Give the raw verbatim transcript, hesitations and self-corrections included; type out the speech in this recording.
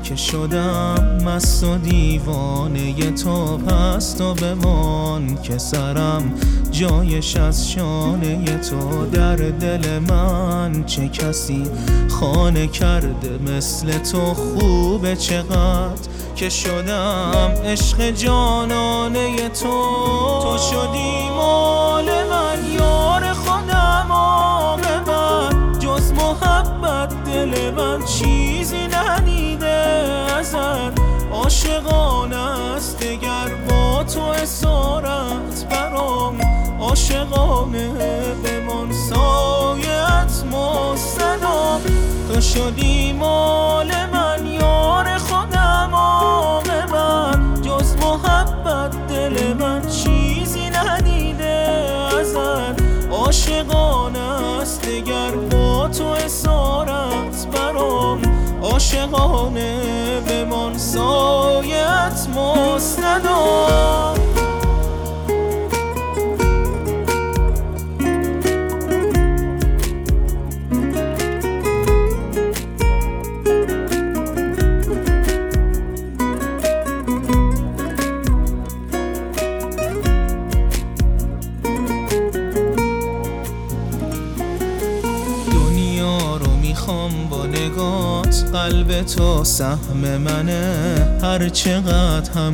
که شدم مست و دیوانه تو، پس تو بمان که سرم جایش از شانه تو. در دل من چه کسی خانه کرده مثل تو، خوبه چقدر که شدم عشق جانانه تو. تو شدی مال من یار خودم، عاقبت جز محبت دل من چیزی ندیده ازت. عاشقانه است دگر با تو اسارت برام، عاشقانه بمان سایت مستدام. تو شدی مال من یار خودم، عاقبت جز محبت دل من چیزی ندیده ازت. عاشقانه است دگر با تو اسارت برام، عاشقانه بمان سایت مستدام. میخوام با نگات، قلب تو سهم منه، هر چقدر هم